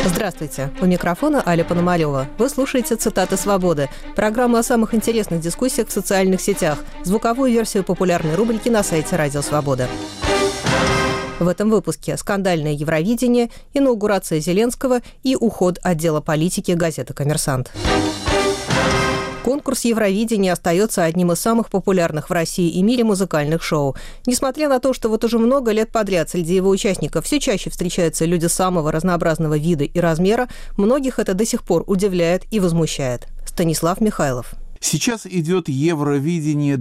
Здравствуйте. У микрофона Аля Пономарёва. Вы слушаете «Цитаты свободы» – программу о самых интересных дискуссиях в социальных сетях, звуковую версию популярной рубрики на сайте «Радио Свобода». В этом выпуске скандальное Евровидение, инаугурация Зеленского и уход отдела политики газеты «Коммерсант». Конкурс Евровидения остается одним из самых популярных в России и мире музыкальных шоу. Несмотря на то, что вот уже много лет подряд среди его участников все чаще встречаются люди самого разнообразного вида и размера, многих это до сих пор удивляет и возмущает. Станислав Михайлов. Сейчас идет Евровидение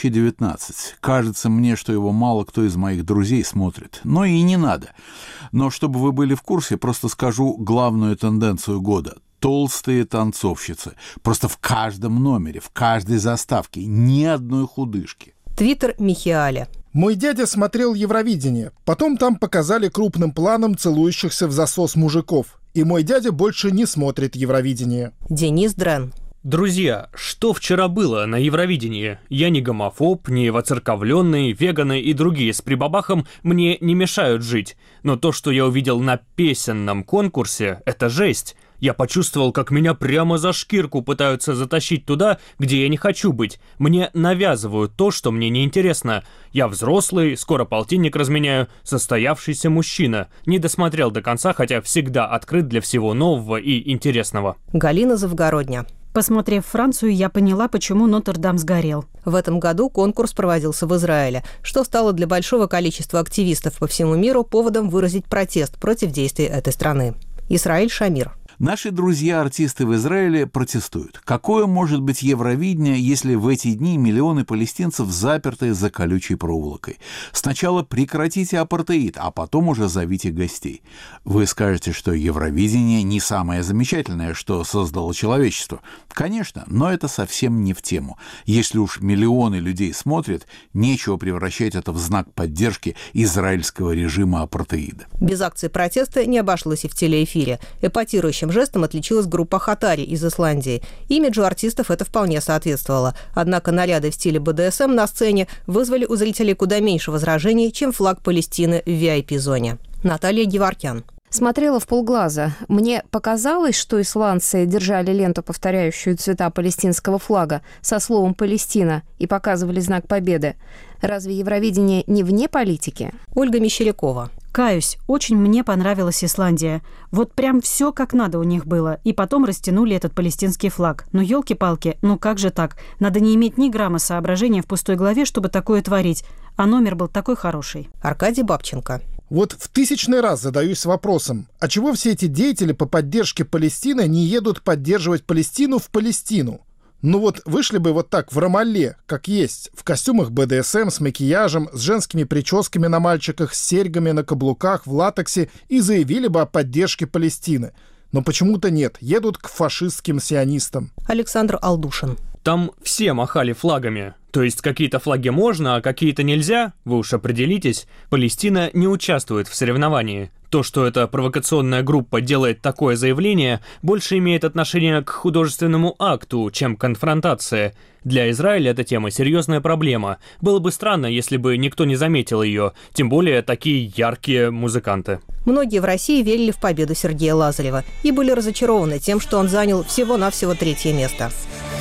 2019. Кажется мне, что его мало кто из моих друзей смотрит. Но и не надо. Но чтобы вы были в курсе, просто скажу главную тенденцию года. Толстые танцовщицы. Просто в каждом номере, в каждой заставке. Ни одной худышки. Твиттер Михиаля. Мой дядя смотрел Евровидение. Потом там показали крупным планом целующихся в засос мужиков. И мой дядя больше не смотрит Евровидение. Денис Дрен. Друзья, что вчера было на Евровидении? Я не гомофоб, не воцерковленный, веганы и другие с прибабахом мне не мешают жить. Но то, что я увидел на песенном конкурсе, это жесть. Я почувствовал, как меня прямо за шкирку пытаются затащить туда, где я не хочу быть. Мне навязывают то, что мне неинтересно. Я взрослый, скоро полтинник разменяю, состоявшийся мужчина. Не досмотрел до конца, хотя всегда открыт для всего нового и интересного. Галина Завгородня. Посмотрев Францию, я поняла, почему Нотр-Дам сгорел. В этом году конкурс проводился в Израиле, что стало для большого количества активистов по всему миру поводом выразить протест против действий этой страны. Исраиль Шамир. Наши друзья-артисты в Израиле протестуют. Какое может быть Евровидение, если в эти дни миллионы палестинцев заперты за колючей проволокой? Сначала прекратите апартеид, а потом уже зовите гостей. Вы скажете, что Евровидение не самое замечательное, что создало человечество. Конечно, но это совсем не в тему. Если уж миллионы людей смотрят, нечего превращать это в знак поддержки израильского режима апартеида. Без акции протеста не обошлось и в телеэфире. Эпатирующим жестом отличилась группа Хатари из Исландии. Имиджу артистов это вполне соответствовало. Однако наряды в стиле БДСМ на сцене вызвали у зрителей куда меньше возражений, чем флаг Палестины в VIP-зоне. Наталья Геворкян. Смотрела вполглаза. Мне показалось, что исландцы держали ленту, повторяющую цвета палестинского флага, со словом «Палестина» и показывали знак победы. Разве Евровидение не вне политики? Ольга Мещерякова. Каюсь, очень мне понравилась Исландия. Вот прям все как надо у них было. И потом растянули этот палестинский флаг. Ну, елки-палки, ну как же так? Надо не иметь ни грамма соображения в пустой голове, чтобы такое творить. А номер был такой хороший. Аркадий Бабченко. Вот в 1000-й раз задаюсь вопросом, а чего все эти деятели по поддержке Палестины не едут поддерживать Палестину в Палестину? Ну вот вышли бы вот так в Рамалле, как есть, в костюмах БДСМ, с макияжем, с женскими прическами на мальчиках, с серьгами на каблуках, в латексе и заявили бы о поддержке Палестины. Но почему-то нет, едут к фашистским сионистам. Александр Алдушин. Там все махали флагами. То есть какие-то флаги можно, а какие-то нельзя? Вы уж определитесь. Палестина не участвует в соревновании. То, что эта провокационная группа делает такое заявление, больше имеет отношение к художественному акту, чем к конфронтации. Для Израиля эта тема серьезная проблема. Было бы странно, если бы никто не заметил ее, тем более такие яркие музыканты. Многие в России верили в победу Сергея Лазарева и были разочарованы тем, что он занял всего-навсего 3-е место.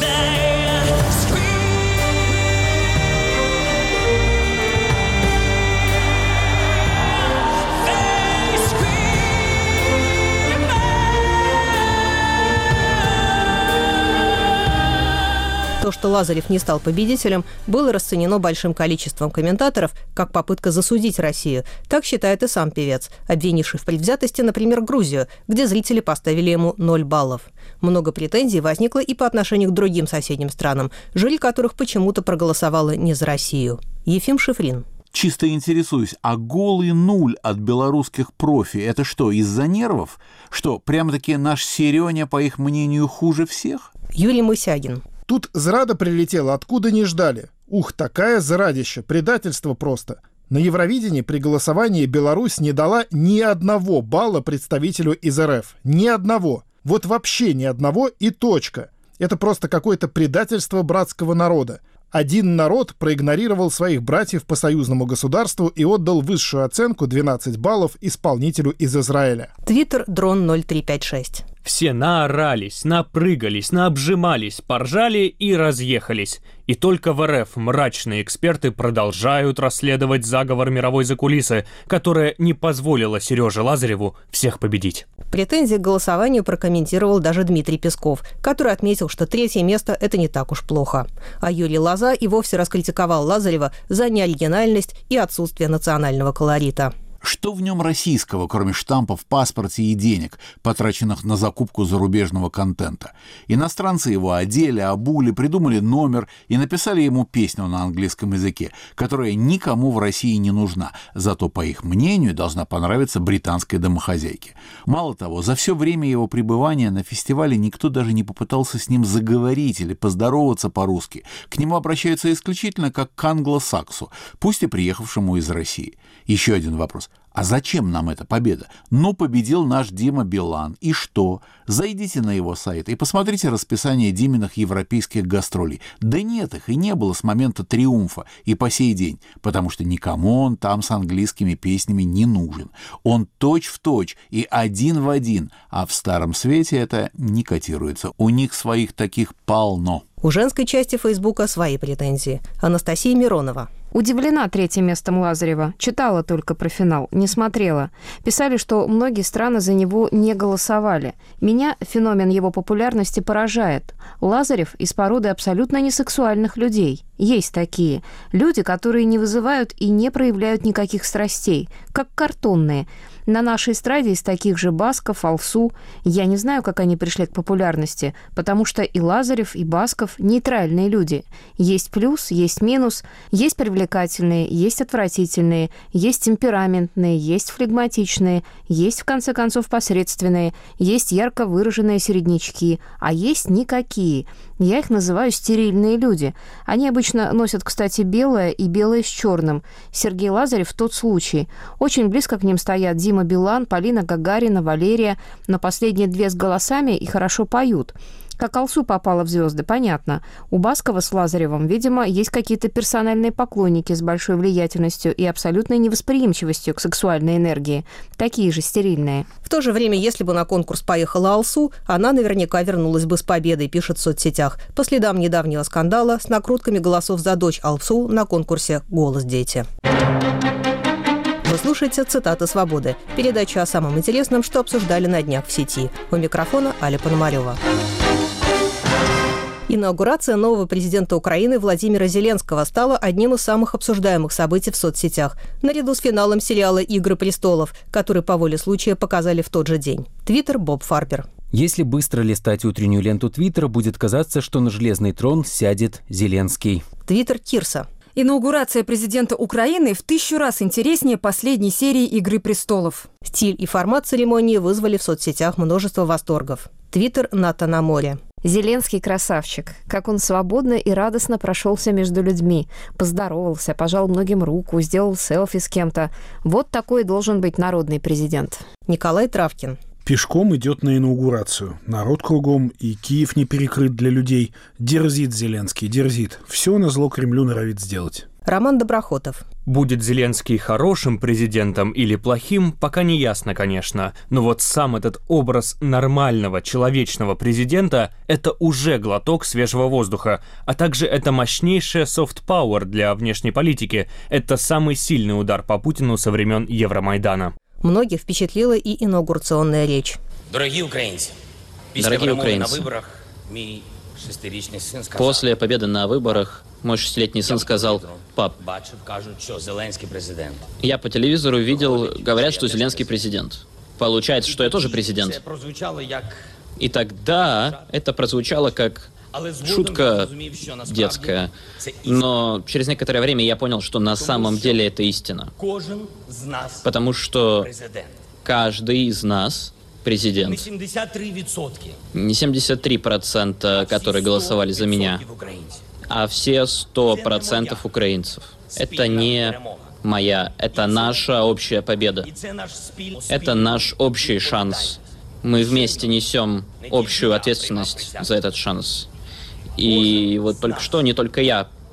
То, что Лазарев не стал победителем, было расценено большим количеством комментаторов как попытка засудить Россию. Так считает и сам певец, обвинивший в предвзятости, например, Грузию, где зрители поставили ему 0 баллов. Много претензий возникло и по отношению к другим соседним странам, жюри которых почему-то проголосовало не за Россию. Ефим Шифрин. Чисто интересуюсь, а голый 0 от белорусских профи – это что, из-за нервов? Что, прямо-таки наш Серёня, по их мнению, хуже всех? Юрий Мысягин. Тут зрада прилетела, откуда не ждали. Ух, такая зрадища, предательство просто. На Евровидении при голосовании Беларусь не дала ни одного балла представителю из РФ. Ни одного. Вот вообще ни одного и точка. Это просто какое-то предательство братского народа. Один народ проигнорировал своих братьев по союзному государству и отдал высшую оценку 12 баллов исполнителю из Израиля. Твиттер дрон 0356. Все наорались, напрыгались, наобжимались, поржали и разъехались. И только в РФ мрачные эксперты продолжают расследовать заговор мировой закулисы, которая не позволила Сереже Лазареву всех победить. Претензии к голосованию прокомментировал даже Дмитрий Песков, который отметил, что 3-е место – это не так уж плохо. А Юрий Лоза и вовсе раскритиковал Лазарева за неоригинальность и отсутствие национального колорита. Что в нем российского, кроме штампа в паспорте и денег, потраченных на закупку зарубежного контента? Иностранцы его одели, обули, придумали номер и написали ему песню на английском языке, которая никому в России не нужна, зато, по их мнению, должна понравиться британской домохозяйке. Мало того, за все время его пребывания на фестивале никто даже не попытался с ним заговорить или поздороваться по-русски. К нему обращаются исключительно как к англосаксу, пусть и приехавшему из России. Еще один вопрос. А зачем нам эта победа? Ну, победил наш Дима Билан. И что? Зайдите на его сайт и посмотрите расписание Диминых европейских гастролей. Да нет, их и не было с момента триумфа и по сей день, потому что никому он там с английскими песнями не нужен. Он точь-в-точь и один в один, а в Старом Свете это не котируется. У них своих таких полно. У женской части Фейсбука свои претензии. Анастасия Миронова. Удивлена 3-м местом Лазарева. Читала только про финал, не смотрела. Писали, что многие страны за него не голосовали. Меня феномен его популярности поражает. Лазарев из породы абсолютно несексуальных людей. Есть такие. Люди, которые не вызывают и не проявляют никаких страстей, как картонные. На нашей эстраде из таких же Басков, Алсу. Я не знаю, как они пришли к популярности, потому что и Лазарев, и Басков – нейтральные люди. Есть плюс, есть минус, есть привлекательные, есть отвратительные, есть темпераментные, есть флегматичные, есть, в конце концов, посредственные, есть ярко выраженные середнячки, а есть никакие. Я их называю стерильные люди. Они обычно носят, кстати, белое и белое с черным. Сергей Лазарев – тот случай. Очень близко к ним стоят Дима Билан, Полина Гагарина, Валерия, но последние 2 с голосами и хорошо поют. Как Алсу попала в звезды, понятно. У Баскова с Лазаревым, видимо, есть какие-то персональные поклонники с большой влиятельностью и абсолютной невосприимчивостью к сексуальной энергии. Такие же стерильные. В то же время, если бы на конкурс поехала Алсу, она наверняка вернулась бы с победой, пишет в соцсетях, по следам недавнего скандала с накрутками голосов за дочь Алсу на конкурсе «Голос дети». Вы слушаете «Цитаты свободы» – передача о самом интересном, что обсуждали на днях в сети. У микрофона Аля Пономарёва. Инаугурация нового президента Украины Владимира Зеленского стала одним из самых обсуждаемых событий в соцсетях, наряду с финалом сериала «Игры престолов», который по воле случая показали в тот же день. Твиттер Боб Фарбер. Если быстро листать утреннюю ленту Твиттера, будет казаться, что на железный трон сядет Зеленский. Твиттер Кирса. Инаугурация президента Украины в 1000 раз интереснее последней серии «Игры престолов». Стиль и формат церемонии вызвали в соцсетях множество восторгов. Твиттер Ната на море. Зеленский красавчик. Как он свободно и радостно прошелся между людьми. Поздоровался, пожал многим руку, сделал селфи с кем-то. Вот такой должен быть народный президент. Николай Травкин. Пешком идет на инаугурацию. Народ кругом, и Киев не перекрыт для людей. Дерзит Зеленский, дерзит. Все назло Кремлю норовит сделать. Роман Доброхотов. Будет Зеленский хорошим президентом или плохим, пока не ясно, конечно. Но вот сам этот образ нормального, человечного президента – это уже глоток свежего воздуха. А также это мощнейшая софт-пауэр для внешней политики. Это самый сильный удар по Путину со времен Евромайдана. Многих впечатлила и инаугурационная речь. Дорогие украинцы, после победы на выборах мой 6-летний сын сказал: «Пап, я по телевизору видел, говорят, что Зеленский президент. Получается, что я тоже президент». И тогда это прозвучало как шутка детская. Но через некоторое время я понял, что на самом деле это истина. Потому что каждый из нас президент. Не 73%, которые голосовали за меня, а все 100% украинцев. Это не моя, это наша общая победа. Это наш общий шанс. Мы вместе несем общую ответственность за этот шанс. И вот только что не только я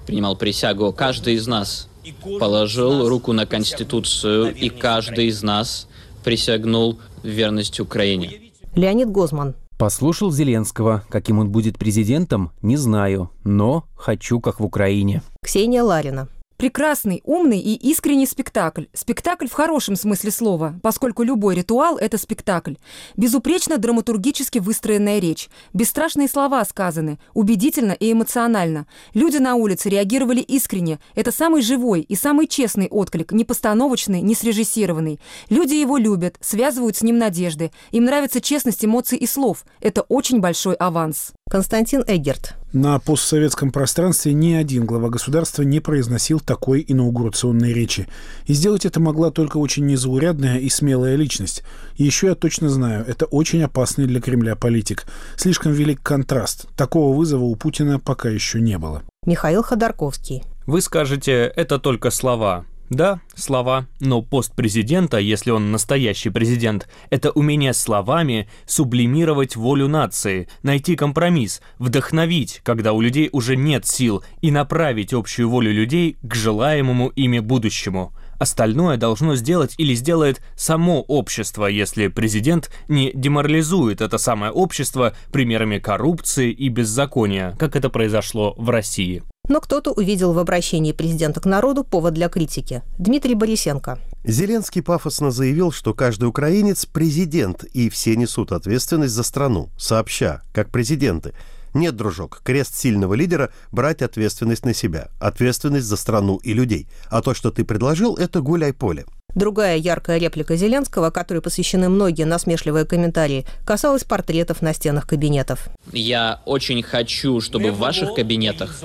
принимал присягу, каждый из нас положил руку на Конституцию, и каждый из нас присягнул в верность Украине. Леонид Гозман. Послушал Зеленского. Каким он будет президентом, не знаю, но хочу, как в Украине. Ксения Ларина. Прекрасный, умный и искренний спектакль. Спектакль в хорошем смысле слова, поскольку любой ритуал – это спектакль. Безупречно драматургически выстроенная речь. Бесстрашные слова сказаны, убедительно и эмоционально. Люди на улице реагировали искренне. Это самый живой и самый честный отклик, не постановочный, не срежиссированный. Люди его любят, связывают с ним надежды. Им нравится честность эмоций и слов. Это очень большой аванс. Константин Эггерт. На постсоветском пространстве ни один глава государства не произносил такой инаугурационной речи. И сделать это могла только очень незаурядная и смелая личность. И еще я точно знаю, это очень опасный для Кремля политик. Слишком велик контраст. Такого вызова у Путина пока еще не было. Михаил Ходорковский. Вы скажете, это только слова. Да, слова, но пост президента, если он настоящий президент, это умение словами сублимировать волю нации, найти компромисс, вдохновить, когда у людей уже нет сил, и направить общую волю людей к желаемому ими будущему. Остальное должно сделать или сделает само общество, если президент не деморализует это самое общество примерами коррупции и беззакония, как это произошло в России. Но кто-то увидел в обращении президента к народу повод для критики. Дмитрий Борисенко. Зеленский пафосно заявил, что каждый украинец – президент, и все несут ответственность за страну, сообща, как президенты. Нет, дружок, крест сильного лидера – брать ответственность на себя, ответственность за страну и людей. А то, что ты предложил – это гуляй-поле. Другая яркая реплика Зеленского, которой посвящены многие насмешливые комментарии, касалась портретов на стенах кабинетов. Я очень хочу, чтобы в ваших кабинетах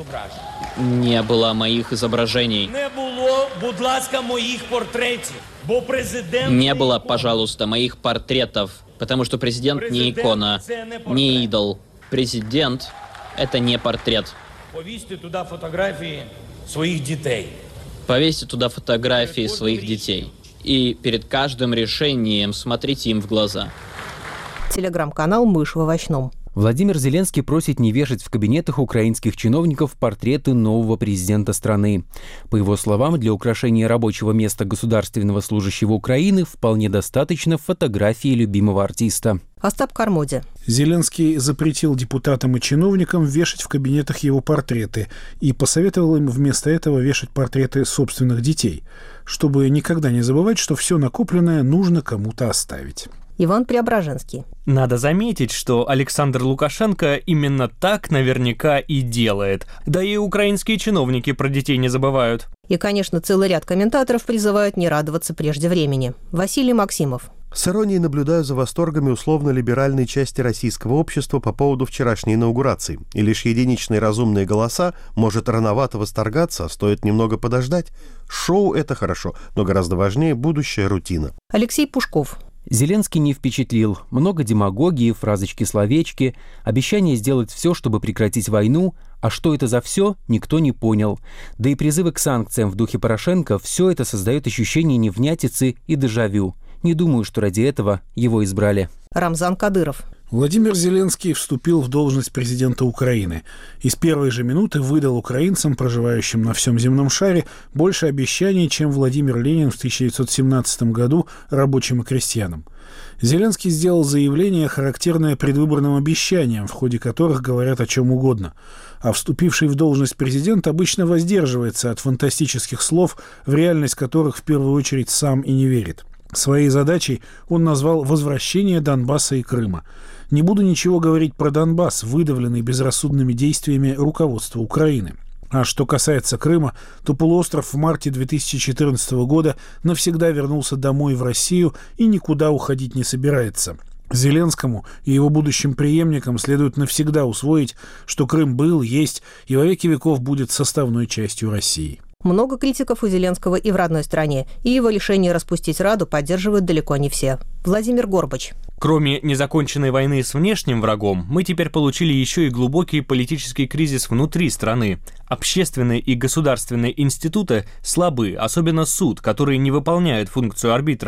не было моих изображений. Не было, пожалуйста, моих портретов, потому что президент не икона, не идол. Президент – это не портрет. Повесьте туда фотографии своих детей. Повесьте туда фотографии своих детей. И перед каждым решением смотрите им в глаза. Телеграм-канал «Мышь в овощном». Владимир Зеленский просит не вешать в кабинетах украинских чиновников портреты нового президента страны. По его словам, для украшения рабочего места государственного служащего Украины вполне достаточно фотографии любимого артиста. Остап Кармоди. Зеленский запретил депутатам и чиновникам вешать в кабинетах его портреты и посоветовал им вместо этого вешать портреты собственных детей, чтобы никогда не забывать, что все накопленное нужно кому-то оставить. Иван Преображенский. Надо заметить, что Александр Лукашенко именно так наверняка и делает. Да и украинские чиновники про детей не забывают. И, конечно, целый ряд комментаторов призывают не радоваться прежде времени. Василий Максимов. С иронией наблюдаю за восторгами условно-либеральной части российского общества по поводу вчерашней инаугурации. И лишь единичные разумные голоса, может, рановато восторгаться, а стоит немного подождать. Шоу – это хорошо, но гораздо важнее будущая рутина. Алексей Пушков. Зеленский не впечатлил. Много демагогии, фразочки-словечки, обещание сделать все, чтобы прекратить войну, а что это за все, никто не понял. Да и призывы к санкциям в духе Порошенко – все это создает ощущение невнятицы и дежавю. Не думаю, что ради этого его избрали. Рамзан Кадыров. Владимир Зеленский вступил в должность президента Украины и с первой же минуты выдал украинцам, проживающим на всем земном шаре, больше обещаний, чем Владимир Ленин в 1917 году рабочим и крестьянам. Зеленский сделал заявление, характерное предвыборным обещаниям, в ходе которых говорят о чем угодно. А вступивший в должность президент обычно воздерживается от фантастических слов, в реальность которых в первую очередь сам и не верит. Своей задачей он назвал возвращение Донбасса и Крыма. Не буду ничего говорить про Донбасс, выдавленный безрассудными действиями руководства Украины. А что касается Крыма, то полуостров в марте 2014 года навсегда вернулся домой в Россию и никуда уходить не собирается. Зеленскому и его будущим преемникам следует навсегда усвоить, что Крым был, есть и во веки веков будет составной частью России. Много критиков у Зеленского и в родной стране, и его решение распустить Раду поддерживают далеко не все. Владимир Горбач. Кроме незаконченной войны с внешним врагом, мы теперь получили еще и глубокий политический кризис внутри страны. Общественные и государственные институты слабы, особенно суд, который не выполняет функцию арбитра.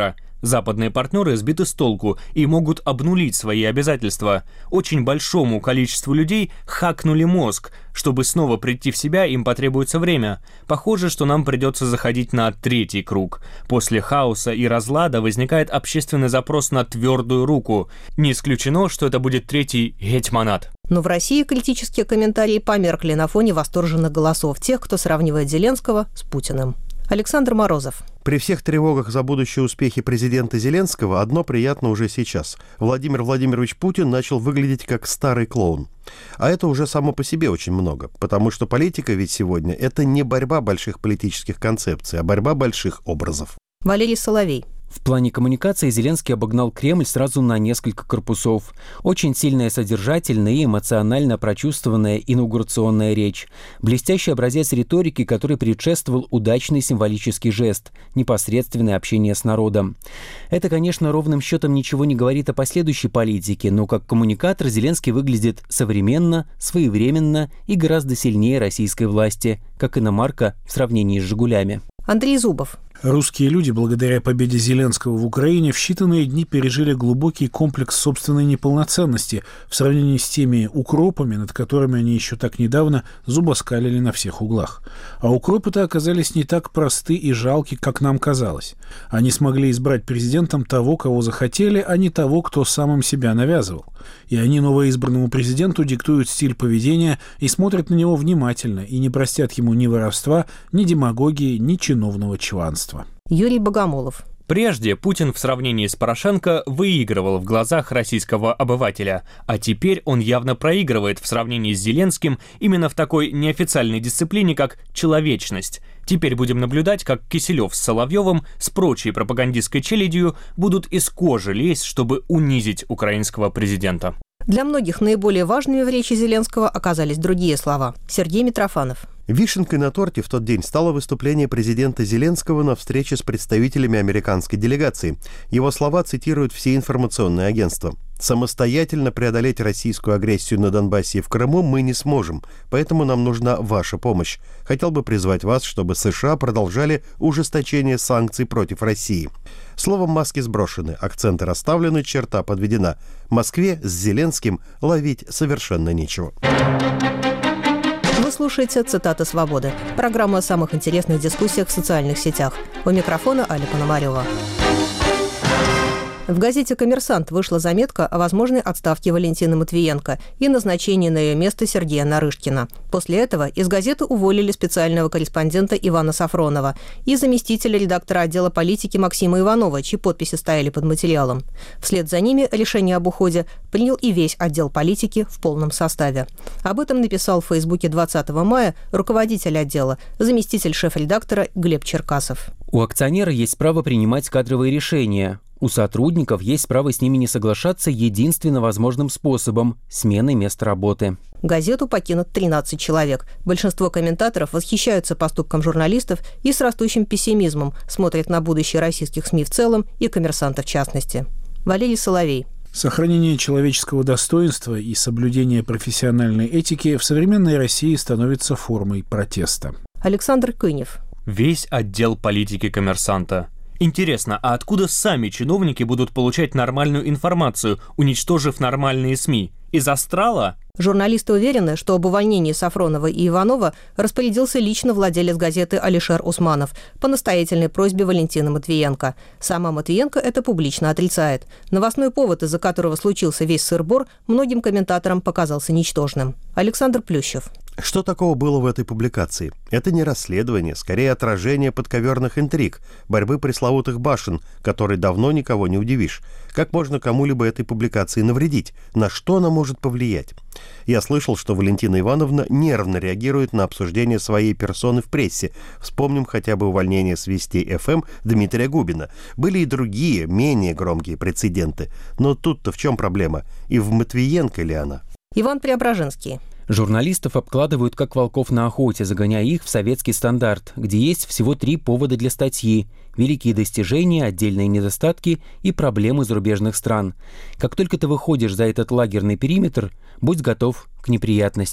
Западные партнеры сбиты с толку и могут обнулить свои обязательства. Очень большому количеству людей хакнули мозг. Чтобы снова прийти в себя, им потребуется время. Похоже, что нам придется заходить на третий круг. После хаоса и разлада возникает общественный запрос на твердую руку. Не исключено, что это будет третий гетьманат. Но в России критические комментарии померкли на фоне восторженных голосов тех, кто сравнивает Зеленского с Путиным. Александр Морозов. При всех тревогах за будущие успехи президента Зеленского одно приятно уже сейчас. Владимир Владимирович Путин начал выглядеть как старый клоун. А это уже само по себе очень много, потому что политика ведь сегодня – это не борьба больших политических концепций, а борьба больших образов. Валерий Соловей. В плане коммуникации Зеленский обогнал Кремль сразу на несколько корпусов. Очень сильная содержательная и эмоционально прочувствованная инаугурационная речь. Блестящий образец риторики, который предшествовал удачный символический жест – непосредственное общение с народом. Это, конечно, ровным счетом ничего не говорит о последующей политике, но как коммуникатор Зеленский выглядит современно, своевременно и гораздо сильнее российской власти, как иномарка в сравнении с «Жигулями». Андрей Зубов. Русские люди, благодаря победе Зеленского в Украине, в считанные дни пережили глубокий комплекс собственной неполноценности в сравнении с теми укропами, над которыми они еще так недавно зубоскалили на всех углах. А укропы-то оказались не так просты и жалки, как нам казалось. Они смогли избрать президентом того, кого захотели, а не того, кто самым себя навязывал. И они новоизбранному президенту диктуют стиль поведения и смотрят на него внимательно, и не простят ему ни воровства, ни демагогии, ни чиновного чванства. Юрий Богомолов. Прежде Путин в сравнении с Порошенко выигрывал в глазах российского обывателя, а теперь он явно проигрывает в сравнении с Зеленским именно в такой неофициальной дисциплине, как человечность. Теперь будем наблюдать, как Киселев с Соловьевым с прочей пропагандистской челядью будут из кожи лезть, чтобы унизить украинского президента. Для многих наиболее важными в речи Зеленского оказались другие слова. Сергей Митрофанов. Вишенкой на торте в тот день стало выступление президента Зеленского на встрече с представителями американской делегации. Его слова цитируют все информационные агентства. «Самостоятельно преодолеть российскую агрессию на Донбассе и в Крыму мы не сможем, поэтому нам нужна ваша помощь. Хотел бы призвать вас, чтобы США продолжали ужесточение санкций против России». Словом, маски сброшены, акценты расставлены, черта подведена. Москве с Зеленским ловить совершенно нечего. Вы слушаете «Цитаты свободы» – программа о самых интересных дискуссиях в социальных сетях. У микрофона Аля Пономарева. В газете «Коммерсант» вышла заметка о возможной отставке Валентины Матвиенко и назначении на ее место Сергея Нарышкина. После этого из газеты уволили специального корреспондента Ивана Сафронова и заместителя редактора отдела политики Максима Иванова, чьи подписи стояли под материалом. Вслед за ними решение об уходе принял и весь отдел политики в полном составе. Об этом написал в Фейсбуке 20 мая руководитель отдела, заместитель шеф-редактора Глеб Черкасов. У акционера есть право принимать кадровые решения. У сотрудников есть право с ними не соглашаться единственно возможным способом – сменой места работы. Газету покинут 13 человек. Большинство комментаторов восхищаются поступком журналистов и с растущим пессимизмом смотрят на будущее российских СМИ в целом и «Коммерсанта» в частности. Валерий Соловей. Сохранение человеческого достоинства и соблюдение профессиональной этики в современной России становится формой протеста. Александр Кынев. Весь отдел политики «Коммерсанта». Интересно, а откуда сами чиновники будут получать нормальную информацию, уничтожив нормальные СМИ? Из астрала? Журналисты уверены, что об увольнении Сафронова и Иванова распорядился лично владелец газеты Алишер Усманов по настоятельной просьбе Валентины Матвиенко. Сама Матвиенко это публично отрицает. Новостной повод, из-за которого случился весь сыр-бор, многим комментаторам показался ничтожным. Александр Плющев. Что такого было в этой публикации? Это не расследование, скорее отражение подковерных интриг, борьбы пресловутых башен, которой давно никого не удивишь. Как можно кому-либо этой публикации навредить? На что она может повлиять? Я слышал, что Валентина Ивановна нервно реагирует на обсуждение своей персоны в прессе. Вспомним хотя бы увольнение с Вести ФМ Дмитрия Губина. Были и другие, менее громкие прецеденты. Но тут-то в чем проблема? И в Матвиенко ли она? Иван Преображенский. Журналистов обкладывают как волков на охоте, загоняя их в советский стандарт, где есть всего 3 повода для статьи – великие достижения, отдельные недостатки и проблемы зарубежных стран. Как только ты выходишь за этот лагерный периметр, будь готов к неприятностям.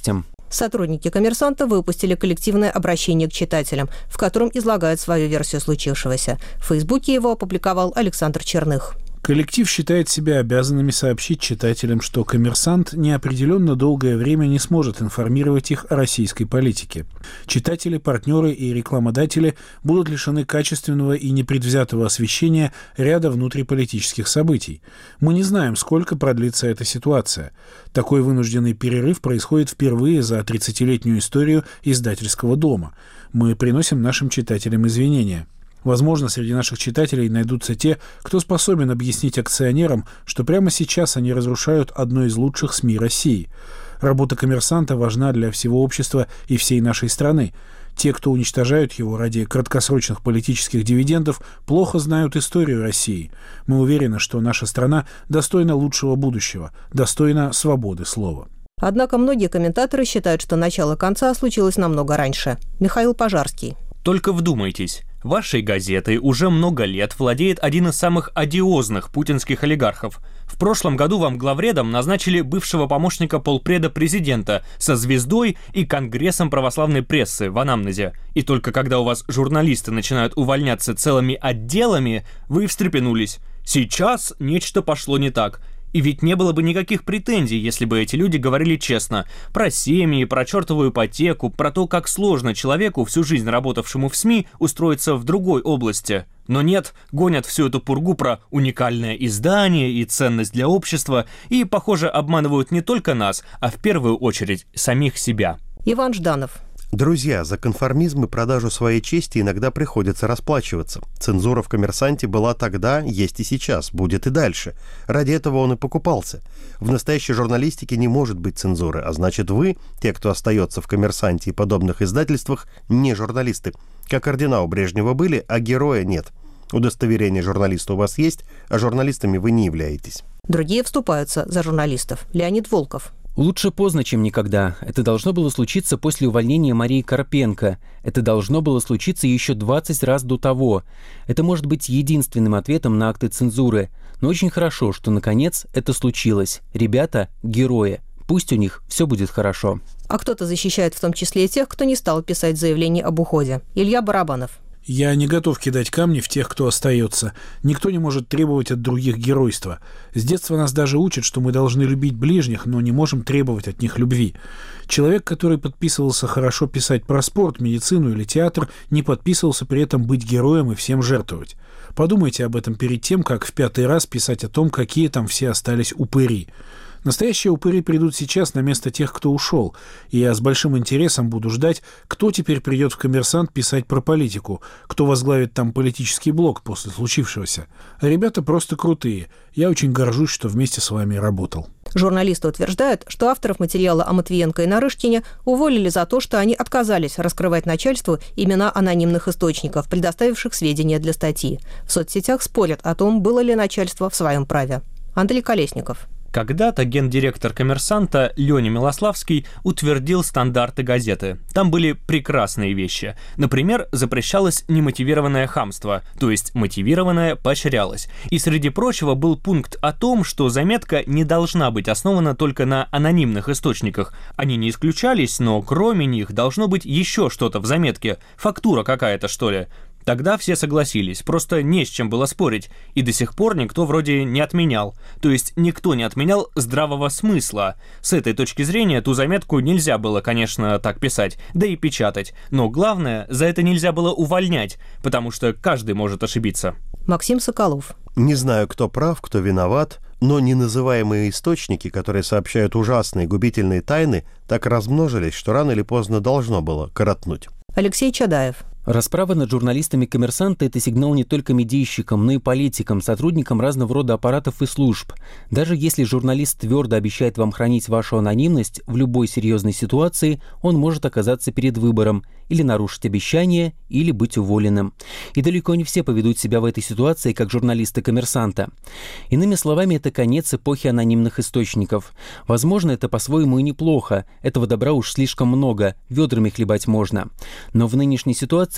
Сотрудники «Коммерсанта» выпустили коллективное обращение к читателям, в котором излагают свою версию случившегося. В Фейсбуке его опубликовал Александр Черных. Коллектив считает себя обязанными сообщить читателям, что «Коммерсант» неопределенно долгое время не сможет информировать их о российской политике. Читатели, партнеры и рекламодатели будут лишены качественного и непредвзятого освещения ряда внутриполитических событий. Мы не знаем, сколько продлится эта ситуация. Такой вынужденный перерыв происходит впервые за 30-летнюю историю издательского дома. Мы приносим нашим читателям извинения. Возможно, среди наших читателей найдутся те, кто способен объяснить акционерам, что прямо сейчас они разрушают одно из лучших СМИ России. Работа «Коммерсанта» важна для всего общества и всей нашей страны. Те, кто уничтожают его ради краткосрочных политических дивидендов, плохо знают историю России. Мы уверены, что наша страна достойна лучшего будущего, достойна свободы слова. Однако многие комментаторы считают, что начало конца случилось намного раньше. Михаил Пожарский. Только вдумайтесь. Вашей газетой уже много лет владеет один из самых одиозных путинских олигархов. В прошлом году вам главредом назначили бывшего помощника полпреда президента со звездой и Конгрессом православной прессы в анамнезе. И только когда у вас журналисты начинают увольняться целыми отделами, вы встрепенулись. Сейчас нечто пошло не так. И ведь не было бы никаких претензий, если бы эти люди говорили честно. Про семьи, про чертову ипотеку, про то, как сложно человеку, всю жизнь работавшему в СМИ, устроиться в другой области. Но нет, гонят всю эту пургу про уникальное издание и ценность для общества, и, похоже, обманывают не только нас, а в первую очередь самих себя. Иван Жданов. Друзья, за конформизм и продажу своей чести иногда приходится расплачиваться. Цензура в «Коммерсанте» была тогда, есть и сейчас, будет и дальше. Ради этого он и покупался. В настоящей журналистике не может быть цензуры, а значит вы, те, кто остается в «Коммерсанте» и подобных издательствах, не журналисты. Как ордена у Брежнева были, а героя нет. Удостоверение журналиста у вас есть, а журналистами вы не являетесь. Другие вступаются за журналистов. Леонид Волков. Лучше поздно, чем никогда. Это должно было случиться после увольнения Марии Карпенко. Это должно было случиться еще 20 раз до того. Это может быть единственным ответом на акты цензуры. Но очень хорошо, что наконец это случилось. Ребята – герои. Пусть у них все будет хорошо. А кто-то защищает в том числе и тех, кто не стал писать заявление об уходе. Илья Барабанов. Я не готов кидать камни в тех, кто остается. Никто не может требовать от других геройства. С детства нас даже учат, что мы должны любить ближних, но не можем требовать от них любви. Человек, который подписывался хорошо писать про спорт, медицину или театр, не подписывался при этом быть героем и всем жертвовать. Подумайте об этом перед тем, как в 5-й раз писать о том, какие там все остались упыри. Настоящие упыри придут сейчас на место тех, кто ушел, и я с большим интересом буду ждать, кто теперь придет в «Коммерсант» писать про политику, кто возглавит там политический блок после случившегося. Ребята просто крутые. Я очень горжусь, что вместе с вами работал. Журналисты утверждают, что авторов материала о Матвиенко и Нарышкине уволили за то, что они отказались раскрывать начальству имена анонимных источников, предоставивших сведения для статьи. В соцсетях спорят о том, было ли начальство в своем праве. Андрей Колесников. Когда-то гендиректор «Коммерсанта» Леня Милославский утвердил стандарты газеты. Там были прекрасные вещи. Например, запрещалось немотивированное хамство, то есть мотивированное поощрялось. И среди прочего был пункт о том, что заметка не должна быть основана только на анонимных источниках. Они не исключались, но кроме них должно быть еще что-то в заметке. Фактура какая-то, что ли. Тогда все согласились, просто не с чем было спорить, и до сих пор никто вроде не отменял. То есть никто не отменял здравого смысла. С этой точки зрения ту заметку нельзя было, конечно, так писать, да и печатать. Но главное, за это нельзя было увольнять, потому что каждый может ошибиться. Максим Соколов. Не знаю, кто прав, кто виноват, но неназываемые источники, которые сообщают ужасные губительные тайны, так размножились, что рано или поздно должно было коротнуть. Алексей Чадаев. Расправа над журналистами «Коммерсанта» — это сигнал не только медийщикам, но и политикам, сотрудникам разного рода аппаратов и служб. Даже если журналист твердо обещает вам хранить вашу анонимность, в любой серьезной ситуации он может оказаться перед выбором — или нарушить обещание, или быть уволенным. И далеко не все поведут себя в этой ситуации, как журналисты «Коммерсанта». Иными словами, это конец эпохи анонимных источников. Возможно, это по-своему и неплохо, этого добра уж слишком много, ведрами хлебать можно. Но в нынешней ситуации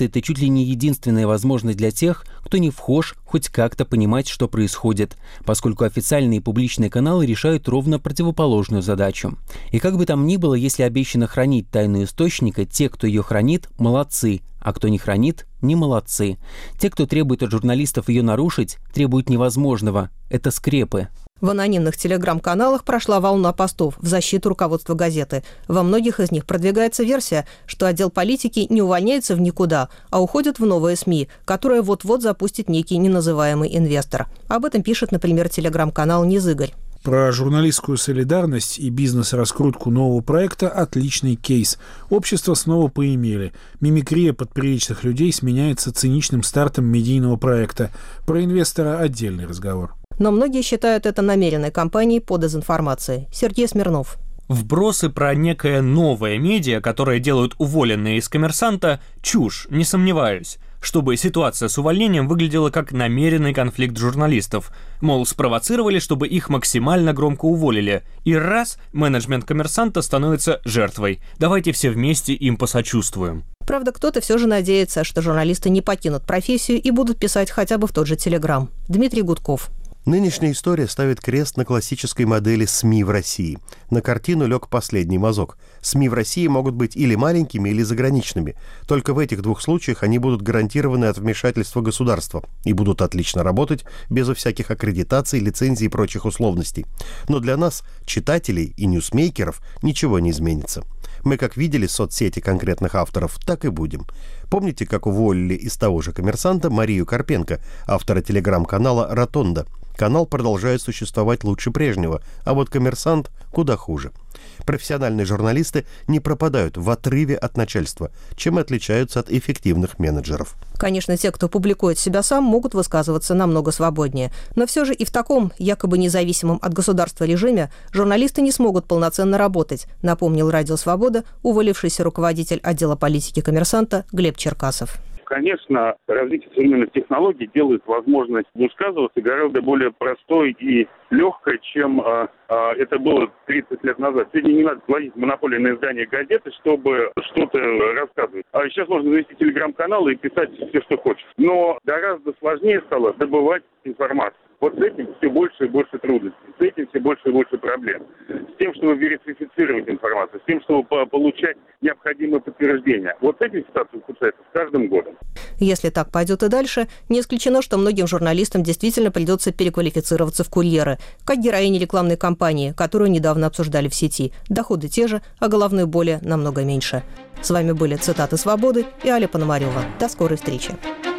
кажется, это чуть ли не единственная возможность для тех, кто не вхож хоть как-то понимать, что происходит, поскольку официальные и публичные каналы решают ровно противоположную задачу. И как бы там ни было, если обещано хранить тайну источника, те, кто ее хранит, молодцы, а кто не хранит, не молодцы. Те, кто требует от журналистов ее нарушить, требуют невозможного. Это скрепы. В анонимных телеграм-каналах прошла волна постов в защиту руководства газеты. Во многих из них продвигается версия, что отдел политики не увольняется в никуда, а уходит в новые СМИ, которые вот-вот запустит некий неназываемый инвестор. Об этом пишет, например, телеграм-канал «Низыгорь». Про журналистскую солидарность и бизнес-раскрутку нового проекта отличный кейс. Общество снова поимели. Мимикрия подприличных людей сменяется циничным стартом медийного проекта. Про инвестора отдельный разговор. Но многие считают это намеренной кампанией по дезинформации. Сергей Смирнов. Вбросы про некое новое медиа, которое делают уволенные из «Коммерсанта», чушь, не сомневаюсь. Чтобы ситуация с увольнением выглядела как намеренный конфликт журналистов. Мол, спровоцировали, чтобы их максимально громко уволили. И раз, менеджмент «Коммерсанта» становится жертвой. Давайте все вместе им посочувствуем. Правда, кто-то все же надеется, что журналисты не покинут профессию и будут писать хотя бы в тот же Телеграм. Дмитрий Гудков. Нынешняя история ставит крест на классической модели СМИ в России. На картину лег последний мазок. СМИ в России могут быть или маленькими, или заграничными. Только в этих двух случаях они будут гарантированы от вмешательства государства и будут отлично работать безо всяких аккредитаций, лицензий и прочих условностей. Но для нас, читателей и ньюсмейкеров, ничего не изменится. Мы как видели соцсети конкретных авторов, так и будем. Помните, как уволили из того же «Коммерсанта» Марию Карпенко, автора телеграм-канала «Ротонда»? Канал продолжает существовать лучше прежнего, а вот «Коммерсант» куда хуже. Профессиональные журналисты не пропадают в отрыве от начальства, чем и отличаются от эффективных менеджеров. Конечно, те, кто публикует себя сам, могут высказываться намного свободнее. Но все же и в таком, якобы независимом от государства режиме, журналисты не смогут полноценно работать, напомнил «Радио Свобода» уволившийся руководитель отдела политики «Коммерсанта» Глеб Черкасов. Конечно, развитие современных технологий делает возможность высказываться гораздо более простой и легкой, чем это было 30 лет назад. Сегодня не надо платить монополию на издание газеты, чтобы что-то рассказывать. А сейчас можно завести телеграм-каналы и писать все, что хочешь. Но гораздо сложнее стало добывать информацию. Вот с этим все больше и больше трудностей, с этим все больше и больше проблем. С тем, чтобы верифицировать информацию, с тем, чтобы получать необходимые подтверждения. Вот эта ситуация ухудшается с каждым годом. Если так пойдет и дальше, не исключено, что многим журналистам действительно придется переквалифицироваться в курьеры, как героини рекламной кампании, которую недавно обсуждали в сети. Доходы те же, а головной боли намного меньше. С вами были «Цитаты Свободы» и Аля Пономарева. До скорой встречи.